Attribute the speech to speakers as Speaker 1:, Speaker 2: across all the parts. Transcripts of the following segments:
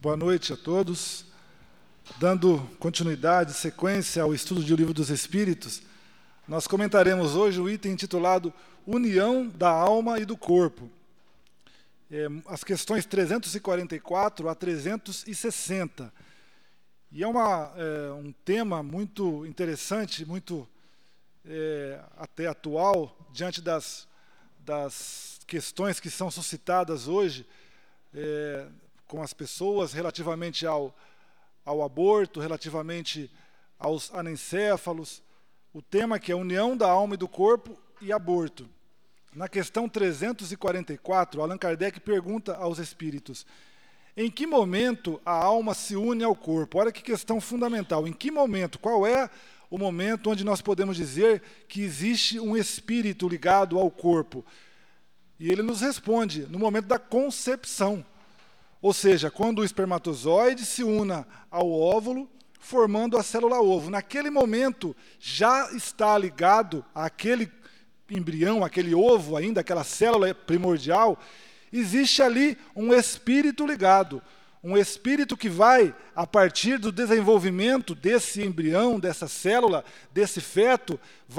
Speaker 1: Boa noite a todos. Dando continuidade, sequência ao estudo do Livro dos Espíritos, nós comentaremos hoje o item intitulado União da Alma e do Corpo. As questões 344 a 360. E é um tema muito interessante, muito até atual, diante das questões que são suscitadas hoje com as pessoas relativamente ao aborto, relativamente aos anencéfalos, o tema que é união da alma e do corpo e aborto. Na questão 344, Allan Kardec pergunta aos espíritos: em que momento a alma se une ao corpo? Olha que questão fundamental. Em que momento? Qual é o momento onde nós podemos dizer que existe um espírito ligado ao corpo? E ele nos responde: no momento da concepção. Ou seja, quando o espermatozoide se una ao óvulo, formando a célula-ovo. Naquele momento, já está ligado àquele embrião, aquele ovo ainda, aquela célula primordial, existe ali um espírito ligado. Um espírito que vai, a partir do desenvolvimento desse embrião, dessa célula, desse feto,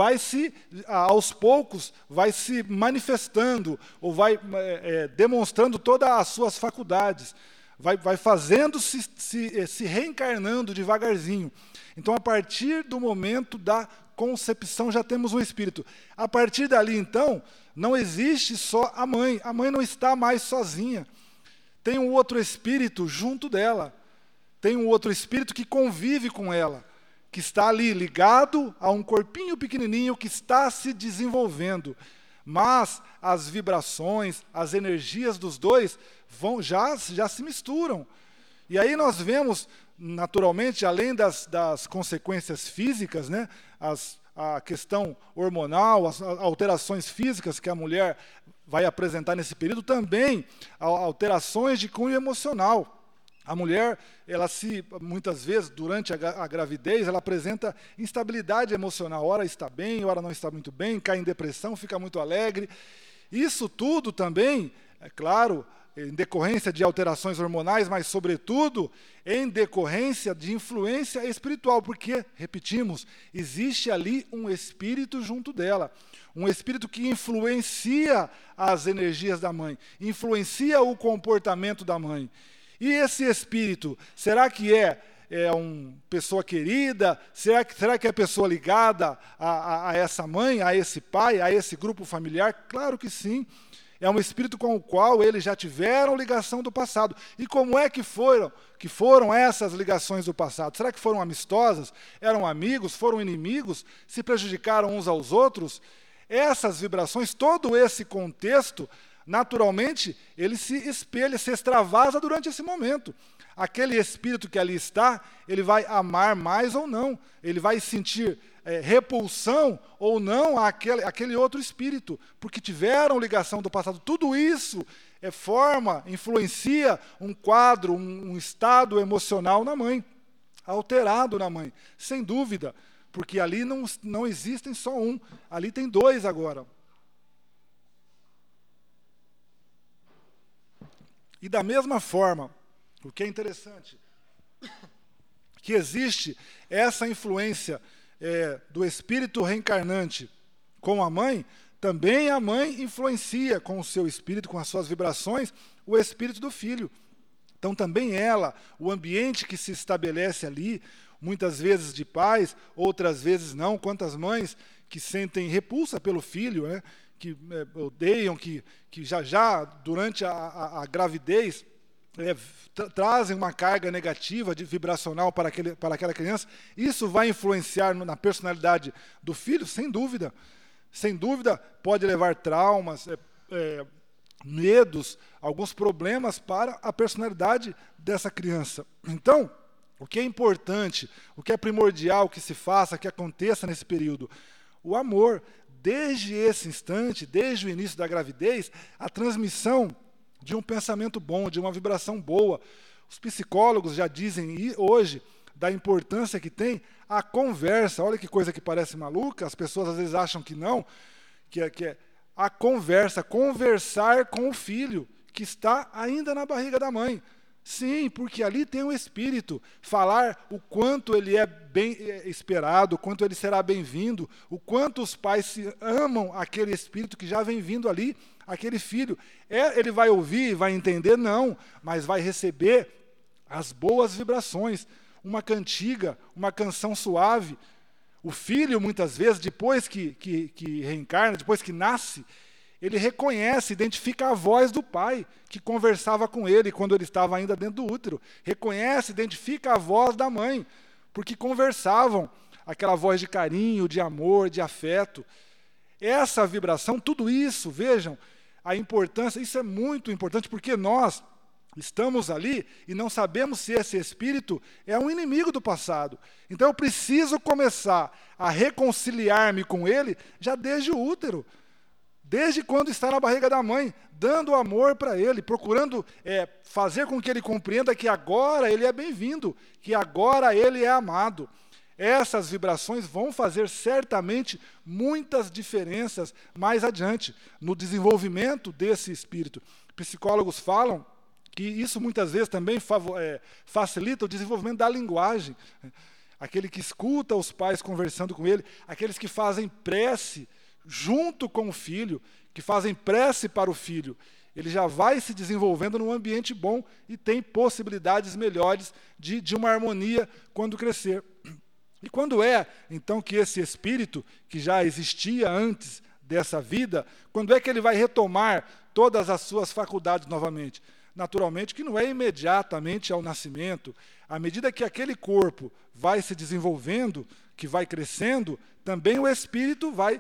Speaker 1: aos poucos, vai se manifestando, ou vai demonstrando todas as suas faculdades, vai fazendo-se, se reencarnando devagarzinho. Então, a partir do momento da concepção, já temos um espírito. A partir dali, então, não existe só a mãe não está mais sozinha. Tem um outro espírito junto dela, tem um outro espírito que convive com ela, que está ali ligado a um corpinho pequenininho que está se desenvolvendo. Mas as vibrações, as energias dos dois já se misturam. E aí nós vemos, naturalmente, além das consequências físicas, né, a questão hormonal, as alterações físicas que a mulher vai apresentar nesse período, também alterações de cunho emocional. A mulher, muitas vezes, durante a gravidez, ela apresenta instabilidade emocional. Ora está bem, ora não está muito bem, cai em depressão, fica muito alegre. Isso tudo também, é claro, em decorrência de alterações hormonais, mas, sobretudo, em decorrência de influência espiritual, porque, repetimos, existe ali um espírito junto dela, um espírito que influencia as energias da mãe, influencia o comportamento da mãe. E esse espírito, será que é uma pessoa querida? Será que é pessoa ligada a essa mãe, a esse pai, a esse grupo familiar? Claro que sim. É um espírito com o qual eles já tiveram ligação do passado. E como é que foram essas ligações do passado? Será que foram amistosas? Eram amigos? Foram inimigos? Se prejudicaram uns aos outros? Essas vibrações, todo esse contexto, naturalmente, ele se espelha, se extravasa durante esse momento. Aquele espírito que ali está, ele vai amar mais ou não. Ele vai sentir repulsão ou não àquele outro espírito, porque tiveram ligação do passado. Tudo isso influencia um quadro, um estado emocional na mãe, alterado na mãe, sem dúvida, porque ali não existem só um, ali tem dois agora. E da mesma forma, o que é interessante, que existe essa influência do espírito reencarnante com a mãe, também a mãe influencia com o seu espírito, com as suas vibrações, o espírito do filho. Então também o ambiente que se estabelece ali, muitas vezes de pais, outras vezes não. Quantas mães que sentem repulsa pelo filho, né, que odeiam, que já durante a gravidez trazem uma carga negativa, vibracional para aquela criança. Isso vai influenciar na personalidade do filho? Sem dúvida. Sem dúvida, pode levar traumas, medos, alguns problemas para a personalidade dessa criança. Então, o que é importante, o que é primordial que se faça, que aconteça nesse período? O amor. Desde esse instante, desde o início da gravidez, a transmissão de um pensamento bom, de uma vibração boa. Os psicólogos já dizem hoje da importância que tem a conversa. Olha que coisa que parece maluca, as pessoas às vezes acham que não, que é a conversa, conversar com o filho que está ainda na barriga da mãe. Sim, porque ali tem um espírito. Falar o quanto ele é bem esperado, o quanto ele será bem-vindo, o quanto os pais amam aquele espírito que já vem vindo ali, aquele filho. Ele vai ouvir, vai entender? Não, mas vai receber as boas vibrações. Uma cantiga, uma canção suave. O filho, muitas vezes, depois que reencarna, depois que nasce, ele reconhece, identifica a voz do pai que conversava com ele quando ele estava ainda dentro do útero. Reconhece, identifica a voz da mãe, porque conversavam, aquela voz de carinho, de amor, de afeto. Essa vibração, tudo isso, vejam, a importância, isso é muito importante, porque nós estamos ali e não sabemos se esse espírito é um inimigo do passado. Então eu preciso começar a reconciliar-me com ele já desde o útero. Desde quando está na barriga da mãe, dando amor para ele, procurando fazer com que ele compreenda que agora ele é bem-vindo, que agora ele é amado. Essas vibrações vão fazer certamente muitas diferenças mais adiante no desenvolvimento desse espírito. Psicólogos falam que isso muitas vezes também facilita o desenvolvimento da linguagem. Aquele que escuta os pais conversando com ele, aqueles que fazem prece junto com o filho, que fazem prece para o filho, ele já vai se desenvolvendo num ambiente bom e tem possibilidades melhores de uma harmonia quando crescer. E quando então, que esse espírito, que já existia antes dessa vida, quando é que ele vai retomar todas as suas faculdades novamente? Naturalmente que não é imediatamente ao nascimento. À medida que aquele corpo vai se desenvolvendo, que vai crescendo, também o espírito vai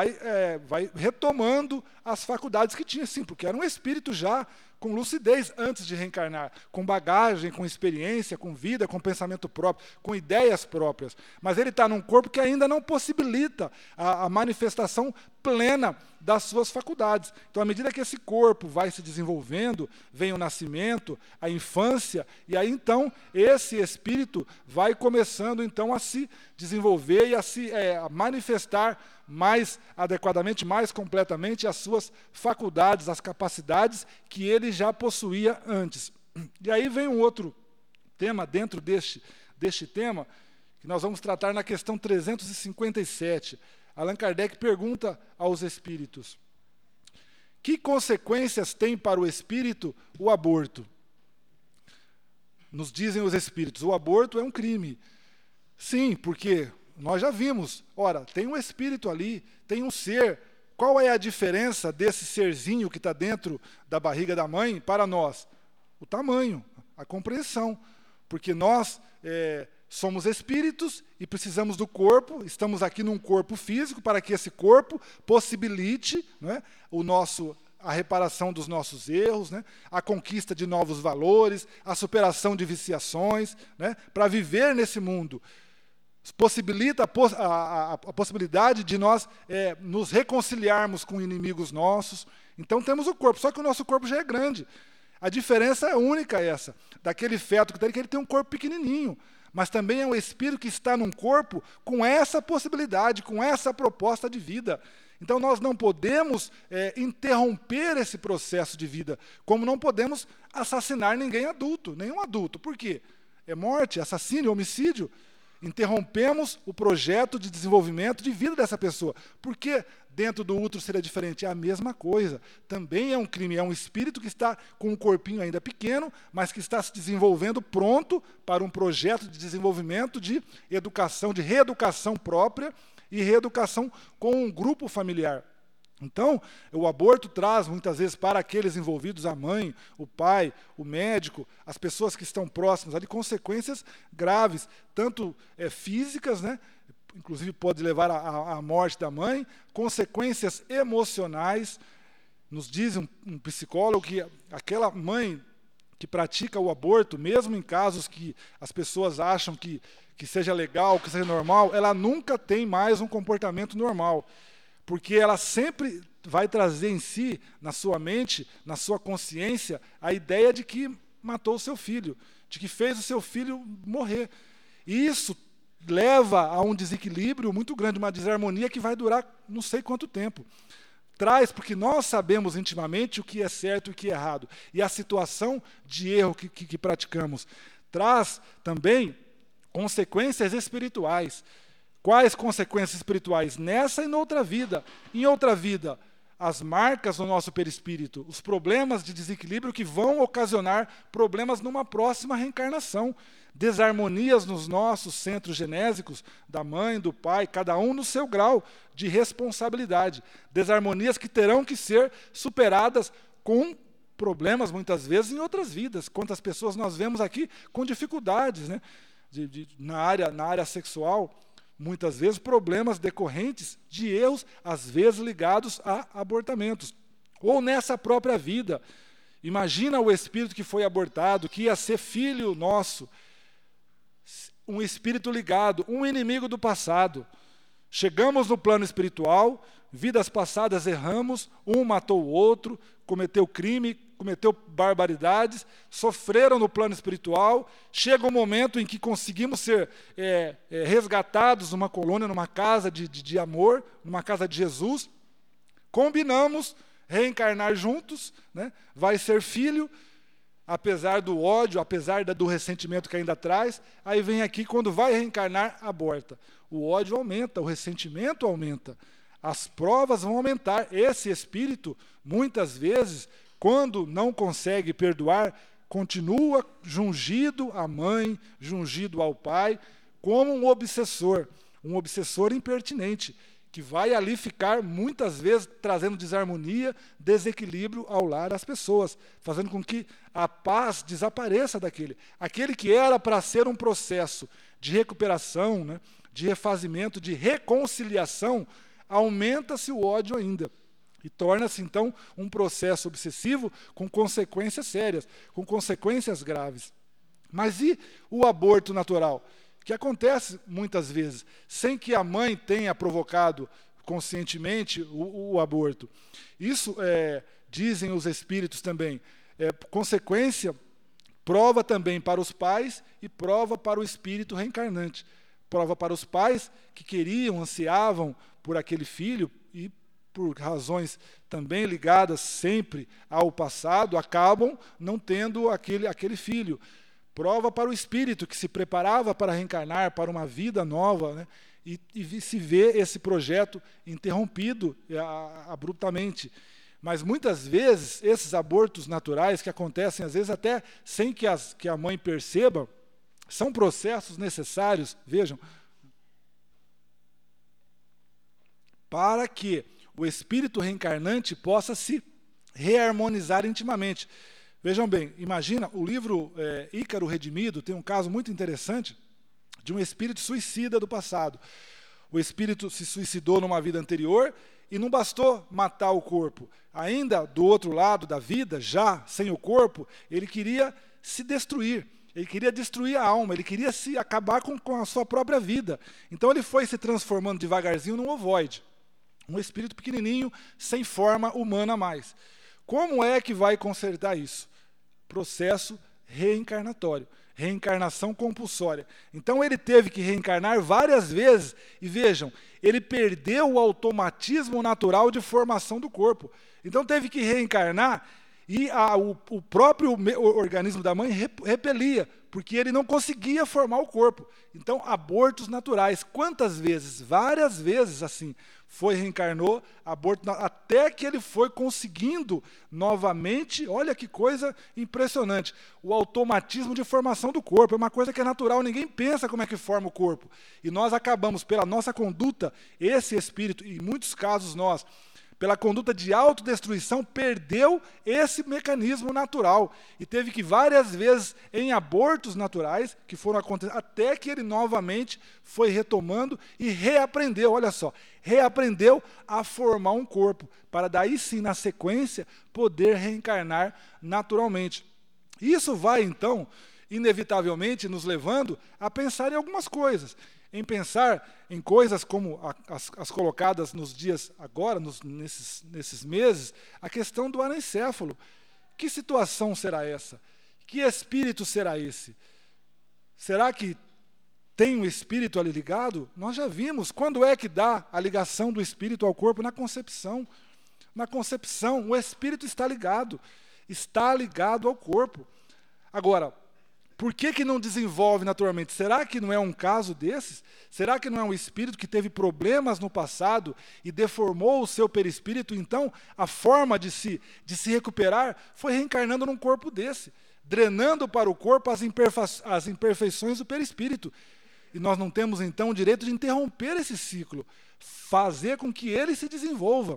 Speaker 1: retomando as faculdades que tinha, sim, porque era um espírito já com lucidez antes de reencarnar, com bagagem, com experiência, com vida, com pensamento próprio, com ideias próprias. Mas ele está num corpo que ainda não possibilita a manifestação plena das suas faculdades. Então, à medida que esse corpo vai se desenvolvendo, vem o nascimento, a infância, e aí então esse espírito vai começando então a se desenvolver e a manifestar mais adequadamente, mais completamente as suas faculdades, as capacidades que ele já possuía antes. E aí vem um outro tema dentro deste tema, que nós vamos tratar na questão 357. Allan Kardec pergunta aos espíritos: que consequências tem para o espírito o aborto? Nos dizem os espíritos, o aborto é um crime. Sim, porque nós já vimos, ora, tem um espírito ali, tem um ser. Qual é a diferença desse serzinho que está dentro da barriga da mãe para nós? O tamanho, a compreensão. Porque nós somos espíritos e precisamos do corpo, estamos aqui num corpo físico para que esse corpo possibilite, né, a reparação dos nossos erros, né, a conquista de novos valores, a superação de viciações, né, para viver nesse mundo. Possibilita a possibilidade de nós nos reconciliarmos com inimigos nossos. Então temos o corpo, só que o nosso corpo já é grande. A diferença é única essa, daquele feto que ele tem um corpo pequenininho, mas também é um espírito que está num corpo com essa possibilidade, com essa proposta de vida. Então nós não podemos interromper esse processo de vida, como não podemos assassinar ninguém adulto, nenhum adulto. Por quê? É morte, assassínio, homicídio. Interrompemos o projeto de desenvolvimento de vida dessa pessoa. Por que dentro do útero seria diferente? É a mesma coisa. Também é um crime, é um espírito que está com um corpinho ainda pequeno, mas que está se desenvolvendo pronto para um projeto de desenvolvimento de educação, de reeducação própria e reeducação com um grupo familiar. Então, o aborto traz, muitas vezes, para aqueles envolvidos, a mãe, o pai, o médico, as pessoas que estão próximas ali, consequências graves, tanto físicas, né, inclusive pode levar à morte da mãe, consequências emocionais. Nos diz um psicólogo que aquela mãe que pratica o aborto, mesmo em casos que as pessoas acham que seja legal, que seja normal, ela nunca tem mais um comportamento normal. Porque ela sempre vai trazer em si, na sua mente, na sua consciência, a ideia de que matou o seu filho, de que fez o seu filho morrer. E isso leva a um desequilíbrio muito grande, uma desarmonia que vai durar não sei quanto tempo. traz, porque nós sabemos intimamente o que é certo e o que é errado, e a situação de erro que praticamos, traz também consequências espirituais. Quais consequências espirituais? Nessa e noutra vida. Em outra vida, as marcas no nosso perispírito, os problemas de desequilíbrio que vão ocasionar problemas numa próxima reencarnação. Desarmonias nos nossos centros genésicos, da mãe, do pai, cada um no seu grau de responsabilidade. Desarmonias que terão que ser superadas com problemas, muitas vezes, em outras vidas. Quantas pessoas nós vemos aqui com dificuldades, né? Na área sexual, muitas vezes problemas decorrentes de erros, às vezes ligados a abortamentos. Ou nessa própria vida. Imagina o espírito que foi abortado, que ia ser filho nosso, um espírito ligado, um inimigo do passado. Chegamos no plano espiritual, vidas passadas erramos, um matou o outro, cometeu crime, cometeu barbaridades, sofreram no plano espiritual. Chega um momento em que conseguimos ser resgatados numa colônia, numa casa de amor, numa casa de Jesus. Combinamos reencarnar juntos, né? Vai ser filho, apesar do ódio, apesar do ressentimento que ainda traz. Aí vem aqui, quando vai reencarnar, aborta. O ódio aumenta, o ressentimento aumenta, as provas vão aumentar. Esse espírito, muitas vezes, quando não consegue perdoar, continua jungido à mãe, jungido ao pai, como um obsessor impertinente, que vai ali ficar, muitas vezes, trazendo desarmonia, desequilíbrio ao lar das pessoas, fazendo com que a paz desapareça daquele. Aquele que era para ser um processo de recuperação, né, de refazimento, de reconciliação, aumenta-se o ódio ainda. E torna-se, então, um processo obsessivo com consequências sérias, com consequências graves. Mas e o aborto natural? Que acontece muitas vezes, sem que a mãe tenha provocado conscientemente o aborto. Isso, dizem os espíritos também, consequência, prova também para os pais e prova para o espírito reencarnante. Prova para os pais que queriam, ansiavam por aquele filho e, por razões também ligadas sempre ao passado, acabam não tendo aquele filho. Prova para o espírito que se preparava para reencarnar, para uma vida nova, né? E se vê esse projeto interrompido abruptamente. Mas muitas vezes, esses abortos naturais, que acontecem às vezes até sem que a mãe perceba, são processos necessários, vejam, para que o espírito reencarnante possa se reharmonizar intimamente. Vejam bem, imagina, o livro Ícaro Redimido tem um caso muito interessante de um espírito suicida do passado. O espírito se suicidou numa vida anterior e não bastou matar o corpo. Ainda do outro lado da vida, já sem o corpo, ele queria se destruir. Ele queria destruir a alma, ele queria se acabar com a sua própria vida. Então ele foi se transformando devagarzinho num ovoide, um espírito pequenininho, sem forma humana mais. Como é que vai consertar isso? Processo reencarnatório, reencarnação compulsória. Então ele teve que reencarnar várias vezes, e vejam, ele perdeu o automatismo natural de formação do corpo. Então teve que reencarnar, e o próprio organismo da mãe repelia, porque ele não conseguia formar o corpo. Então, abortos naturais. Quantas vezes? Várias vezes assim. Reencarnou, aborto, até que ele foi conseguindo novamente, olha que coisa impressionante, o automatismo de formação do corpo. É uma coisa que é natural, ninguém pensa como é que forma o corpo. E nós acabamos, pela nossa conduta, esse espírito, e em muitos casos nós, pela conduta de autodestruição, perdeu esse mecanismo natural. E teve que várias vezes, em abortos naturais, que foram acontecendo, até que ele novamente foi retomando e reaprendeu, olha só, reaprendeu a formar um corpo, para daí sim, na sequência, poder reencarnar naturalmente. Isso vai, então, inevitavelmente, nos levando a pensar em algumas coisas. Em pensar em coisas como as colocadas nos dias agora, nesses meses, a questão do anencéfalo. Que situação será essa? Que espírito será esse? Será que tem um espírito ali ligado? Nós já vimos. Quando é que dá a ligação do espírito ao corpo? Na concepção. Na concepção, o espírito está ligado ao corpo. Agora, por que não desenvolve naturalmente? Será que não é um caso desses? Será que não é um espírito que teve problemas no passado e deformou o seu perispírito? Então, a forma de se recuperar foi reencarnando num corpo desse, drenando para o corpo as imperfeições do perispírito. E nós não temos, então, o direito de interromper esse ciclo, fazer com que ele se desenvolva.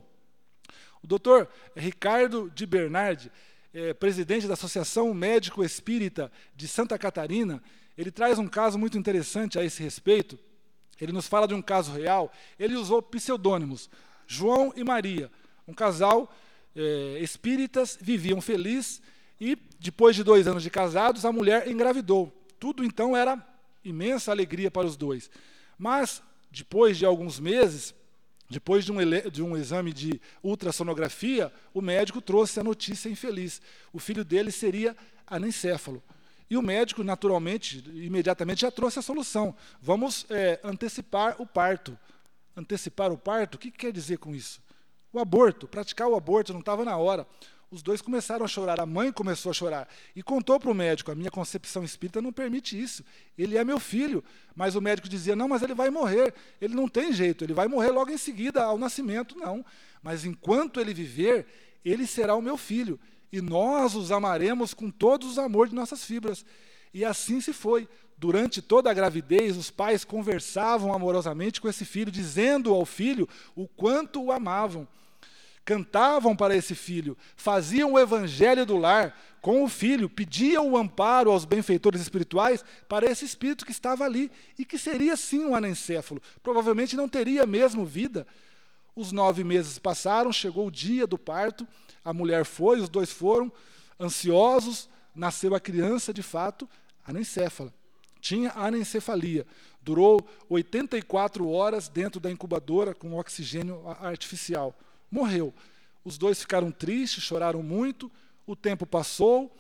Speaker 1: O doutor Ricardo de Bernardi, presidente da Associação Médico Espírita de Santa Catarina, ele traz um caso muito interessante a esse respeito. Ele nos fala de um caso real. Ele usou pseudônimos, João e Maria, um casal espíritas, viviam felizes e, depois de 2 anos de casados, a mulher engravidou. Tudo, então, era imensa alegria para os dois. Mas, depois de alguns meses, depois de um exame de ultrassonografia, o médico trouxe a notícia infeliz. O filho dele seria anencéfalo. E o médico, naturalmente, imediatamente já trouxe a solução. Vamos antecipar o parto. Antecipar o parto? O que quer dizer com isso? O aborto, praticar o aborto, não estava na hora. Os dois começaram a chorar, a mãe começou a chorar e contou para o médico: a minha concepção espírita não permite isso, ele é meu filho. Mas o médico dizia: não, mas ele vai morrer, ele não tem jeito, ele vai morrer logo em seguida ao nascimento. Não, mas enquanto ele viver, ele será o meu filho e nós os amaremos com todos os amores de nossas fibras. E assim se foi. Durante toda a gravidez, os pais conversavam amorosamente com esse filho, dizendo ao filho o quanto o amavam. Cantavam para esse filho, faziam o evangelho do lar com o filho, pediam o amparo aos benfeitores espirituais para esse espírito que estava ali e que seria sim um anencéfalo. Provavelmente não teria mesmo vida. Os 9 meses passaram, chegou o dia do parto, a mulher foi, os dois foram, ansiosos, nasceu a criança de fato, anencéfala. Tinha anencefalia. Durou 84 horas dentro da incubadora com oxigênio artificial. Morreu. Os dois ficaram tristes, choraram muito, o tempo passou.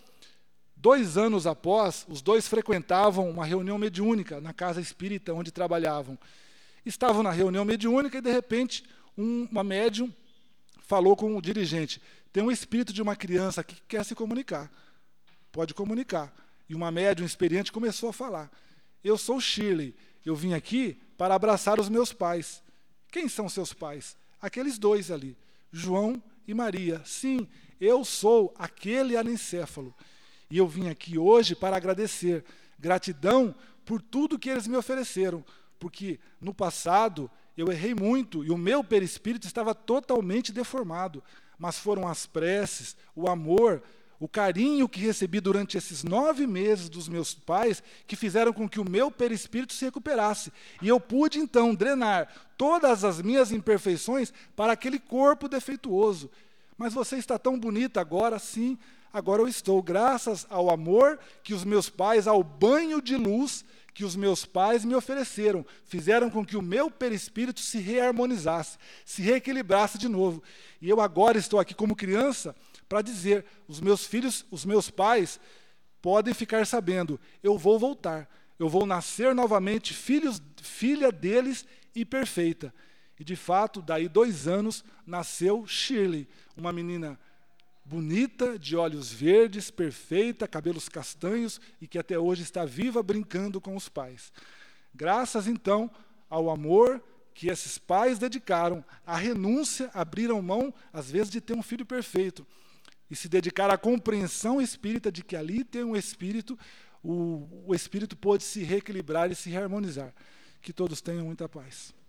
Speaker 1: 2 anos após, os dois frequentavam uma reunião mediúnica na casa espírita onde trabalhavam. Estavam na reunião mediúnica e, de repente, uma médium falou com o dirigente: tem um espírito de uma criança aqui que quer se comunicar. Pode comunicar. E uma médium experiente começou a falar: eu sou Shirley, eu vim aqui para abraçar os meus pais. Quem são seus pais? Aqueles 2 ali, João e Maria. Sim, eu sou aquele anencéfalo. E eu vim aqui hoje para agradecer. Gratidão por tudo que eles me ofereceram. Porque no passado eu errei muito e o meu perispírito estava totalmente deformado. Mas foram as preces, o amor, o carinho que recebi durante esses 9 meses dos meus pais que fizeram com que o meu perispírito se recuperasse. E eu pude, então, drenar todas as minhas imperfeições para aquele corpo defeituoso. Mas você está tão bonita agora, sim, agora eu estou, graças ao amor que os meus pais, ao banho de luz que os meus pais me ofereceram, fizeram com que o meu perispírito se reharmonizasse, se reequilibrasse de novo. E eu agora estou aqui como criança para dizer: os meus filhos, os meus pais, podem ficar sabendo, eu vou voltar, eu vou nascer novamente, filha deles e perfeita. E, de fato, daí 2 anos, nasceu Shirley, uma menina bonita, de olhos verdes, perfeita, cabelos castanhos, e que até hoje está viva brincando com os pais. Graças, então, ao amor que esses pais dedicaram, à renúncia, abriram mão, às vezes, de ter um filho perfeito, e se dedicar à compreensão espírita de que ali tem um espírito, o espírito pôde se reequilibrar e se harmonizar. Que todos tenham muita paz.